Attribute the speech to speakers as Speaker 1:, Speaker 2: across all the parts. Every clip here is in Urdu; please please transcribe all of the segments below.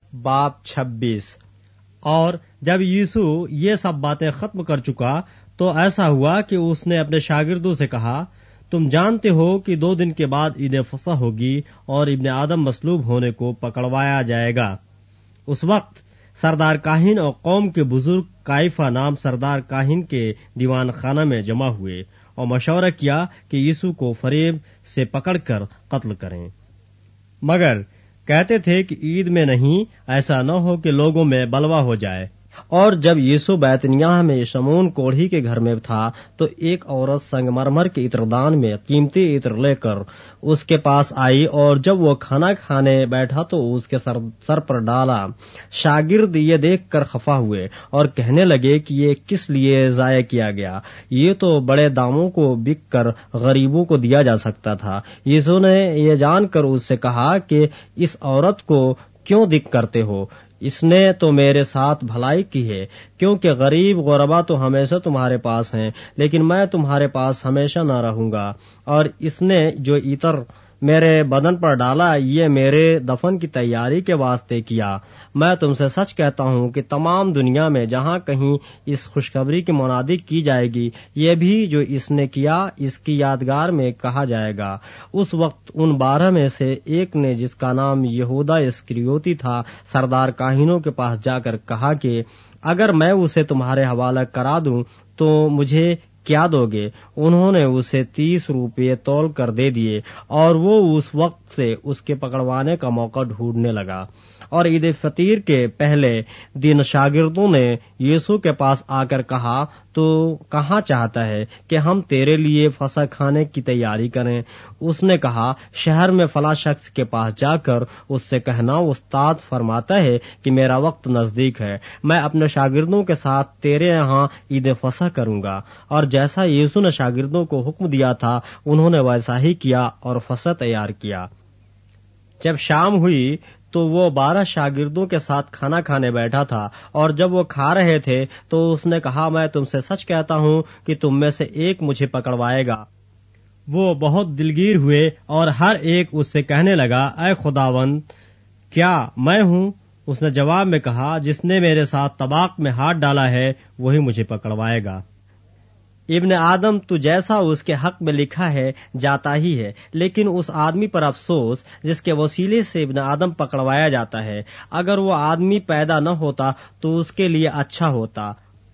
Speaker 1: باب 26۔ اور جب یسوع یہ سب باتیں ختم کر چکا تو ایسا ہوا کہ اس نے اپنے شاگردوں سے کہا، تم جانتے ہو کہ 2 دن کے بعد عید فصح ہوگی اور ابن آدم مصلوب ہونے کو پکڑوایا جائے گا۔ اس وقت سردار کاہن اور قوم کے بزرگ کائفہ نام سردار کاہن کے دیوان خانہ میں جمع ہوئے اور مشورہ کیا کہ یسوع کو فریب سے پکڑ کر قتل کریں، مگر کہتے تھے کہ عید میں نہیں، ایسا نہ ہو کہ لوگوں میں بلوا ہو جائے۔ اور جب یسوع بیتنیاہ میں شمعون کوڑھی کے گھر میں تھا تو ایک عورت سنگ مرمر کے عطردان میں قیمتی عطر لے کر اس کے پاس آئی، اور جب وہ کھانا کھانے بیٹھا تو اس کے سر پر ڈالا۔ شاگرد یہ دیکھ کر خفا ہوئے اور کہنے لگے کہ یہ کس لیے ضائع کیا گیا، یہ تو بڑے داموں کو بک کر غریبوں کو دیا جا سکتا تھا۔ یسوع نے یہ جان کر اس سے کہا کہ اس عورت کو کیوں دکھ کرتے ہو، اس نے تو میرے ساتھ بھلائی کی ہے، کیونکہ غریب غربا تو ہمیشہ تمہارے پاس ہیں، لیکن میں تمہارے پاس ہمیشہ نہ رہوں گا۔ اور اس نے جو عطر میرے بدن پر ڈالا یہ میرے دفن کی تیاری کے واسطے کیا۔ میں تم سے سچ کہتا ہوں کہ تمام دنیا میں جہاں کہیں اس خوشخبری کی منادی کی جائے گی، یہ بھی جو اس نے کیا اس کی یادگار میں کہا جائے گا۔ اس وقت ان 12 میں سے ایک نے، جس کا نام یہودا اسکریوتی تھا، سردار کاہنوں کے پاس جا کر کہا کہ اگر میں اسے تمہارے حوالہ کرا دوں تو مجھے کیا دو گے؟ انہوں نے اسے 30 روپے تول کر دے دیے، اور وہ اس وقت سے اس کے پکڑوانے کا موقع ڈھونڈنے لگا۔ اور عید فطیر کے پہلے دن شاگردوں نے یسوع کے پاس آ کر کہا، تو کہاں چاہتا ہے کہ ہم تیرے لیے فصح کھانے کی تیاری کریں؟ اس نے کہا، شہر میں فلاں شخص کے پاس جا کر اس سے کہنا، استاد فرماتا ہے کہ میرا وقت نزدیک ہے، میں اپنے شاگردوں کے ساتھ تیرے یہاں عید فصح کروں گا۔ اور جیسا یسوع نے شاگردوں کو حکم دیا تھا انہوں نے ویسا ہی کیا اور فصح تیار کیا۔ جب شام ہوئی تو وہ 12 شاگردوں کے ساتھ کھانا کھانے بیٹھا تھا، اور جب وہ کھا رہے تھے تو اس نے کہا، میں تم سے سچ کہتا ہوں کہ تم میں سے ایک مجھے پکڑوائے گا۔ وہ بہت دلگیر ہوئے اور ہر ایک اس سے کہنے لگا، اے خداوند، کیا میں ہوں؟ اس نے جواب میں کہا، جس نے میرے ساتھ طباق میں ہاتھ ڈالا ہے وہی مجھے پکڑوائے گا۔ ابن آدم تو جیسا اس کے حق میں لکھا ہے جاتا ہی ہے، لیکن اس آدمی پر افسوس جس کے وسیلے سے ابن آدم پکڑوایا جاتا ہے۔ اگر وہ آدمی پیدا نہ ہوتا تو اس کے لیے اچھا ہوتا۔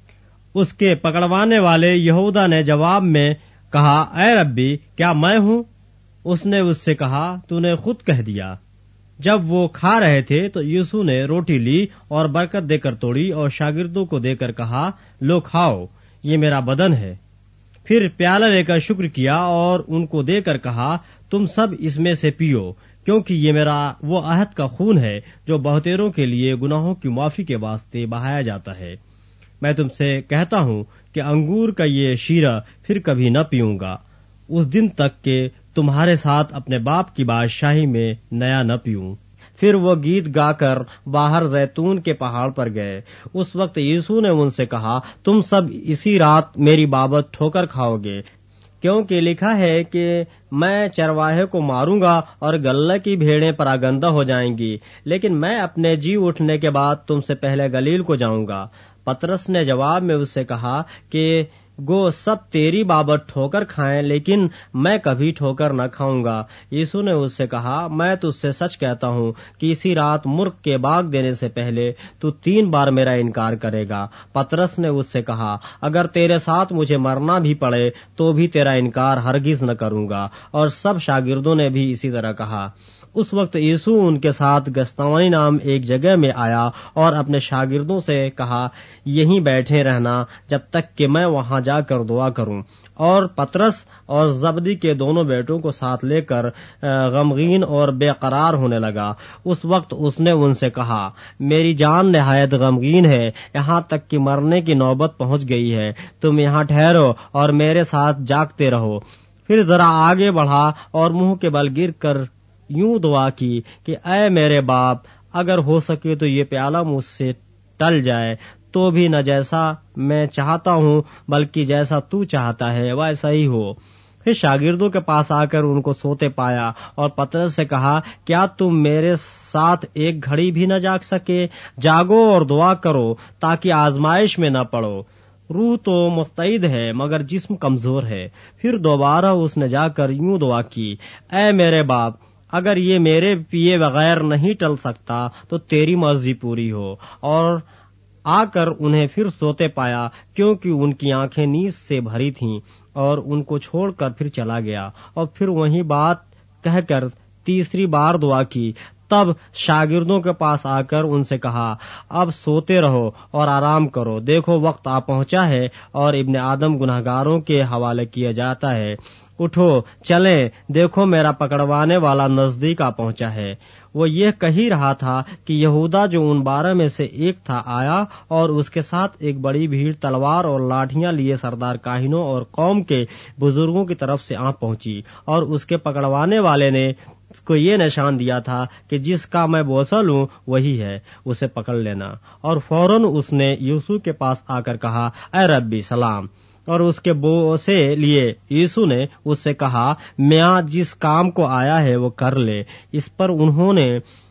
Speaker 1: اس کے پکڑوانے والے یہودا نے جواب میں کہا، اے ربی، کیا میں ہوں؟ اس نے اس سے کہا، تو نے خود کہہ دیا۔ جب وہ کھا رہے تھے تو یسوع نے روٹی لی اور برکت دے کر توڑی اور شاگردوں کو دے کر کہا، لو کھاؤ، یہ میرا بدن ہے۔ پھر پیالہ لے کر شکر کیا اور ان کو دے کر کہا، تم سب اس میں سے پیو، کیونکہ یہ میرا وہ عہد کا خون ہے جو بہتےروں کے لیے گناہوں کی معافی کے واسطے بہایا جاتا ہے۔ میں تم سے کہتا ہوں کہ انگور کا یہ شیرہ پھر کبھی نہ پیوں گا، اس دن تک کہ تمہارے ساتھ اپنے باپ کی بادشاہی میں نیا نہ پیوں۔ پھر وہ گیت گا کر باہر زیتون کے پہاڑ پر گئے۔ اس وقت یسوع نے ان سے کہا، تم سب اسی رات میری بابت ٹھوکر کھاؤ گے، کیونکہ لکھا ہے کہ میں چرواہے کو ماروں گا اور گلہ کی بھیڑیں پراگندہ ہو جائیں گی، لیکن میں اپنے جی اٹھنے کے بعد تم سے پہلے گلیل کو جاؤں گا۔ پطرس نے جواب میں اس سے کہا کہ گو سب تیری بابت ٹھوکر کھائیں، لیکن میں کبھی ٹھوکر نہ کھاؤں گا۔ یسوع نے اس سے کہا، میں تجھ سے سچ کہتا ہوں کہ اسی رات مرغ کے باگ دینے سے پہلے تو 3 بار میرا انکار کرے گا۔ پطرس نے اس سے کہا، اگر تیرے ساتھ مجھے مرنا بھی پڑے تو بھی تیرا انکار ہرگز نہ کروں گا۔ اور سب شاگردوں نے بھی اسی طرح کہا۔ اس وقت یسوع ان کے ساتھ گستوانی نام ایک جگہ میں آیا اور اپنے شاگردوں سے کہا، یہیں بیٹھے رہنا جب تک کہ میں وہاں جا کر دعا کروں۔ اور پطرس اور زبدی کے دونوں بیٹوں کو ساتھ لے کر غمگین اور بے قرار ہونے لگا۔ اس وقت اس نے ان سے کہا، میری جان نہایت غمگین ہے، یہاں تک کہ مرنے کی نوبت پہنچ گئی ہے، تم یہاں ٹھہرو اور میرے ساتھ جاگتے رہو۔ پھر ذرا آگے بڑھا اور منہ کے بل گر کر یوں دعا کی کہ اے میرے باپ، اگر ہو سکے تو یہ پیالہ مجھ سے ٹل جائے، تو بھی نہ جیسا میں چاہتا ہوں بلکہ جیسا تو چاہتا ہے ویسا ہی ہو۔ پھر شاگردوں کے پاس آ کر ان کو سوتے پایا اور پطرس سے کہا، کیا تم میرے ساتھ ایک گھڑی بھی نہ جاگ سکے؟ جاگو اور دعا کرو تاکہ آزمائش میں نہ پڑو۔ روح تو مستعد ہے مگر جسم کمزور ہے۔ پھر دوبارہ اس نے جا کر یوں دعا کی، اے میرے باپ، اگر یہ میرے پیے بغیر نہیں ٹل سکتا تو تیری مرضی پوری ہو۔ اور آ کر انہیں پھر سوتے پایا، کیونکہ ان کی آنکھیں نیند سے بھری تھیں، اور ان کو چھوڑ کر پھر چلا گیا اور پھر وہی بات کہہ کر تیسری بار دعا کی۔ تب شاگردوں کے پاس آ کر ان سے کہا، اب سوتے رہو اور آرام کرو، دیکھو وقت آ پہنچا ہے اور ابن آدم گنہگاروں کے حوالے کیا جاتا ہے۔ اٹھو چلیں، دیکھو میرا پکڑوانے والا نزدیک آ پہنچا ہے۔ وہ یہ کہہ ہی رہا تھا کہ یہودا جو ان 12 میں سے ایک تھا آیا، اور اس کے ساتھ ایک بڑی بھیڑ تلوار اور لاٹھیاں لیے سردار کاہنوں اور قوم کے بزرگوں کی طرف سے آ پہنچی، اور اس کے پکڑوانے والے نے اس کو یہ نشان دیا تھا کہ جس کا میں بوسہ لوں وہی ہے، اسے پکڑ لینا۔ اور فوراً اس نے یسوع کے پاس آ کر کہا، اے ربی سلام، اور اس کے بوسے لیے۔ یسوع نے اس سے کہا، میاں جس کام کو آیا ہے وہ کر لے۔ اس پر انہوں نے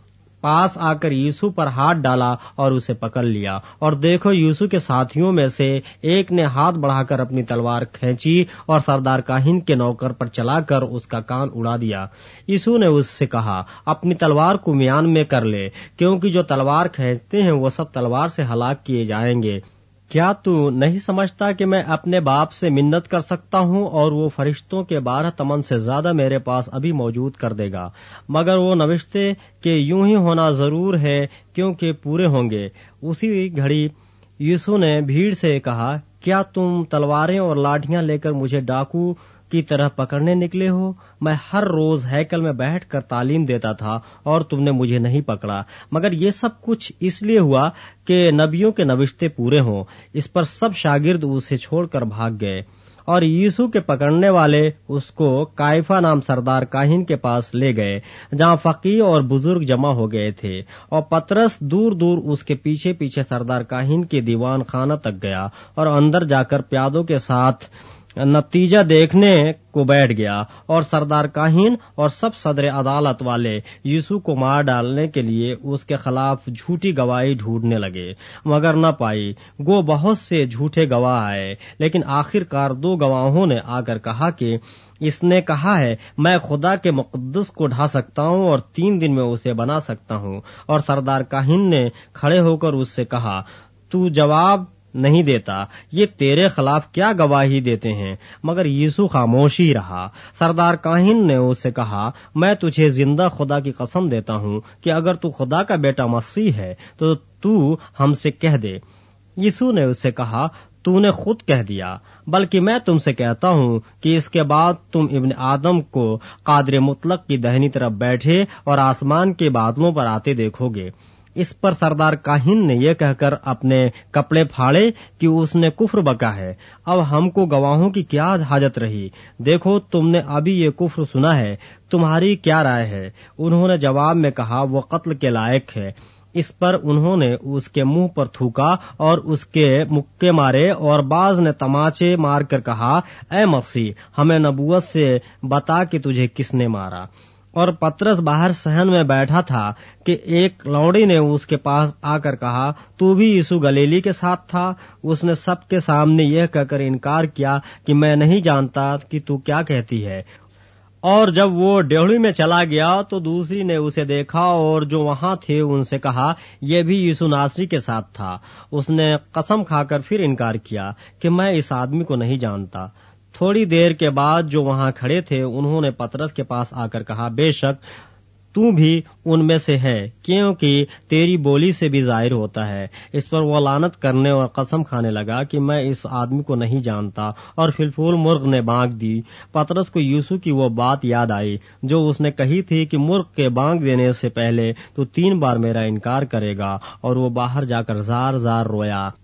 Speaker 1: پاس آ کر یسوع پر ہاتھ ڈالا اور اسے پکڑ لیا، اور دیکھو یسوع کے ساتھیوں میں سے ایک نے ہاتھ بڑھا کر اپنی تلوار کھینچی اور سردار کاہن کے نوکر پر چلا کر اس کا کان اڑا دیا۔ یسوع نے اس سے کہا، اپنی تلوار کو میان میں کر لے، کیونکہ جو تلوار کھینچتے ہیں وہ سب تلوار سے ہلاک کیے جائیں گے۔ کیا تو نہیں سمجھتا کہ میں اپنے باپ سے منت کر سکتا ہوں اور وہ فرشتوں کے 12 تمن سے زیادہ میرے پاس ابھی موجود کر دے گا؟ مگر وہ نوشتے کہ یوں ہی ہونا ضرور ہے کیونکہ پورے ہوں گے۔ اسی گھڑی یسوع نے بھیڑ سے کہا، کیا تم تلواریں اور لاٹھیاں لے کر مجھے ڈاکو کی طرح پکڑنے نکلے ہو؟ میں ہر روز ہیکل میں بیٹھ کر تعلیم دیتا تھا اور تم نے مجھے نہیں پکڑا، مگر یہ سب کچھ اس لیے ہوا کہ نبیوں کے نوشتے پورے ہوں۔ اس پر سب شاگرد اسے چھوڑ کر بھاگ گئے، اور یسوع کے پکڑنے والے اس کو کائفہ نام سردار کاہن کے پاس لے گئے، جہاں فقیہ اور بزرگ جمع ہو گئے تھے۔ اور پطرس دور دور اس کے پیچھے پیچھے سردار کاہن کے دیوان خانہ تک گیا اور اندر جا کر پیادوں کے ساتھ نتیجہ دیکھنے کو بیٹھ گیا، اور سردار کاہن اور سب صدر عدالت والے یسوع کو مار ڈالنے کے لیے اس کے خلاف جھوٹی گواہی ڈھونڈنے لگے، مگر نہ پائی۔ گو بہت سے جھوٹے گواہ آئے، لیکن آخر کار 2 گواہوں نے آ کر کہا کہ اس نے کہا ہے، میں خدا کے مقدس کو ڈھا سکتا ہوں اور 3 دن میں اسے بنا سکتا ہوں۔ اور سردار کاہن نے کھڑے ہو کر اس سے کہا، تو جواب نہیں دیتا، یہ تیرے خلاف کیا گواہی دیتے ہیں؟ مگر یسوع خاموش ہی رہا۔ سردار کاہن نے اس سے کہا، میں تجھے زندہ خدا کی قسم دیتا ہوں کہ اگر تو خدا کا بیٹا مسیح ہے تو ہم سے کہہ دے۔ یسوع نے اس سے کہا، تو نے خود کہہ دیا، بلکہ میں تم سے کہتا ہوں کہ اس کے بعد تم ابن آدم کو قادر مطلق کی دہنی طرف بیٹھے اور آسمان کے بادلوں پر آتے دیکھو گے۔ اس پر سردار کاہن نے یہ کہہ کر اپنے کپڑے پھاڑے کہ اس نے کفر بکا ہے، اب ہم کو گواہوں کی کیا حاجت رہی؟ دیکھو تم نے ابھی یہ کفر سنا ہے، تمہاری کیا رائے ہے؟ انہوں نے جواب میں کہا، وہ قتل کے لائق ہے۔ اس پر انہوں نے اس کے منہ پر تھوکا اور اس کے مکے مارے، اور بعض نے تماچے مار کر کہا، اے مسیح، ہمیں نبوت سے بتا کہ تجھے کس نے مارا۔ اور پطرس باہر صحن میں بیٹھا تھا کہ ایک لوڑی نے اس کے پاس آ کر کہا، تو بھی یسوع گلیلی کے ساتھ تھا؟ اس نے سب کے سامنے یہ کہہ کر انکار کیا کہ میں نہیں جانتا کہ تو کیا کہتی ہے۔ اور جب وہ ڈیوڑی میں چلا گیا تو دوسری نے اسے دیکھا اور جو وہاں تھے ان سے کہا، یہ بھی یسوع ناصری کے ساتھ تھا۔ اس نے قسم کھا کر پھر انکار کیا کہ میں اس آدمی کو نہیں جانتا۔ تھوڑی دیر کے بعد جو وہاں کھڑے تھے انہوں نے پطرس کے پاس آ کر کہا، بے شک تو بھی ان میں سے ہے، کیونکہ تیری بولی سے بھی ظاہر ہوتا ہے۔ اس پر وہ لعنت کرنے اور قسم کھانے لگا کہ میں اس آدمی کو نہیں جانتا، اور فی الفور مرغ نے بانگ دی۔ پطرس کو یسوع کی وہ بات یاد آئی جو اس نے کہی تھی کہ مرغ کے بانگ دینے سے پہلے تو 3 بار میرا انکار کرے گا، اور وہ باہر جا کر زار زار رویا۔